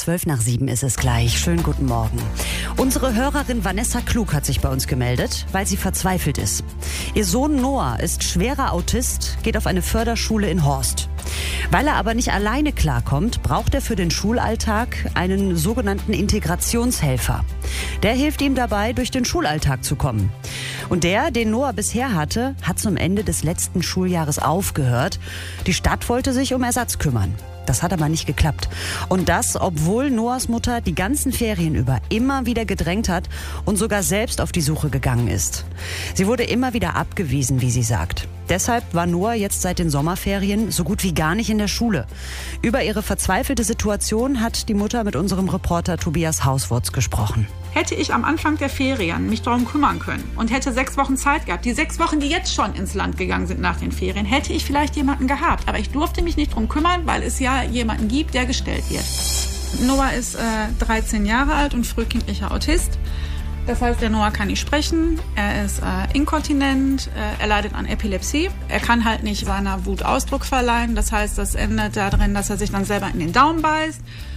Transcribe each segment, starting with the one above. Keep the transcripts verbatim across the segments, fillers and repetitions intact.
Zwölf nach sieben ist es gleich. Schönen guten Morgen. Unsere Hörerin Vanessa Klug hat sich bei uns gemeldet, weil sie verzweifelt ist. Ihr Sohn Noah ist schwerer Autist, geht auf eine Förderschule in Horst. Weil er aber nicht alleine klarkommt, braucht er für den Schulalltag einen sogenannten Integrationshelfer. Der hilft ihm dabei, durch den Schulalltag zu kommen. Und der, den Noah bisher hatte, hat zum Ende des letzten Schuljahres aufgehört. Die Stadt wollte sich um Ersatz kümmern. Das hat aber nicht geklappt. Und das, obwohl Noahs Mutter die ganzen Ferien über immer wieder gedrängt hat und sogar selbst auf die Suche gegangen ist. Sie wurde immer wieder abgewiesen, wie sie sagt. Deshalb war Noah jetzt seit den Sommerferien so gut wie gar nicht in der Schule. Über ihre verzweifelte Situation hat die Mutter mit unserem Reporter Tobias Hauswurz gesprochen. Hätte ich am Anfang der Ferien mich darum kümmern können und hätte sechs Wochen Zeit gehabt, die sechs Wochen, die jetzt schon ins Land gegangen sind nach den Ferien, hätte ich vielleicht jemanden gehabt. Aber ich durfte mich nicht darum kümmern, weil es ja jemanden gibt, der gestellt wird. Noah ist äh, dreizehn Jahre alt und frühkindlicher Autist. Das heißt, der Noah kann nicht sprechen, er ist äh, inkontinent, äh, er leidet an Epilepsie. Er kann halt nicht seiner Wut Ausdruck verleihen. Das heißt, das endet darin, dass er sich dann selber in den Daumen beißt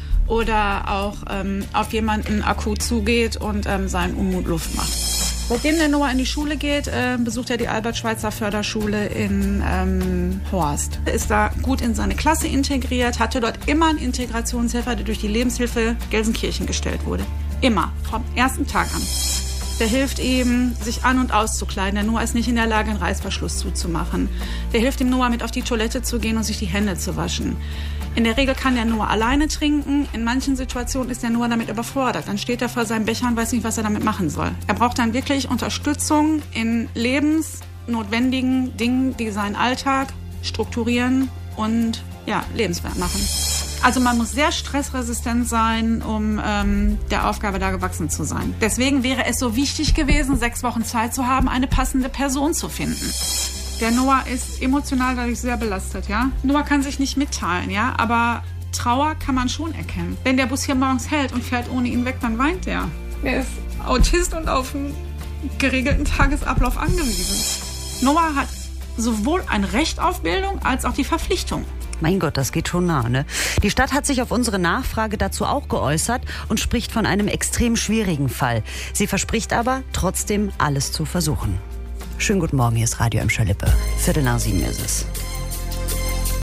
oder auch ähm, auf jemanden akut zugeht und ähm, seinen Unmut Luft macht. Seitdem der Noah in die Schule geht, äh, besucht er die Albert-Schweitzer-Förderschule in ähm, Horst. Er ist da gut in seine Klasse integriert, hatte dort immer einen Integrationshelfer, der durch die Lebenshilfe Gelsenkirchen gestellt wurde. Immer, vom ersten Tag an. Der hilft ihm, sich an- und auszukleiden. Der Noah ist nicht in der Lage, einen Reißverschluss zuzumachen. Der hilft dem Noah, mit auf die Toilette zu gehen und sich die Hände zu waschen. In der Regel kann der Noah alleine trinken. In manchen Situationen ist der Noah damit überfordert. Dann steht er vor seinem Becher und weiß nicht, was er damit machen soll. Er braucht dann wirklich Unterstützung in lebensnotwendigen Dingen, die seinen Alltag strukturieren und ja, lebenswert machen. Also man muss sehr stressresistent sein, um ähm, der Aufgabe da gewachsen zu sein. Deswegen wäre es so wichtig gewesen, sechs Wochen Zeit zu haben, eine passende Person zu finden. Der Noah ist emotional dadurch sehr belastet, ja. Noah kann sich nicht mitteilen, ja, aber Trauer kann man schon erkennen. Wenn der Bus hier morgens hält und fährt ohne ihn weg, dann weint er. Er ist Autist und auf einen geregelten Tagesablauf angewiesen. Noah hat sowohl ein Recht auf Bildung als auch die Verpflichtung. Mein Gott, das geht schon nah, ne? Die Stadt hat sich auf unsere Nachfrage dazu auch geäußert und spricht von einem extrem schwierigen Fall. Sie verspricht aber, trotzdem alles zu versuchen. Schönen guten Morgen, hier ist Radio Emscher-Lippe. Viertel nach sieben ist es.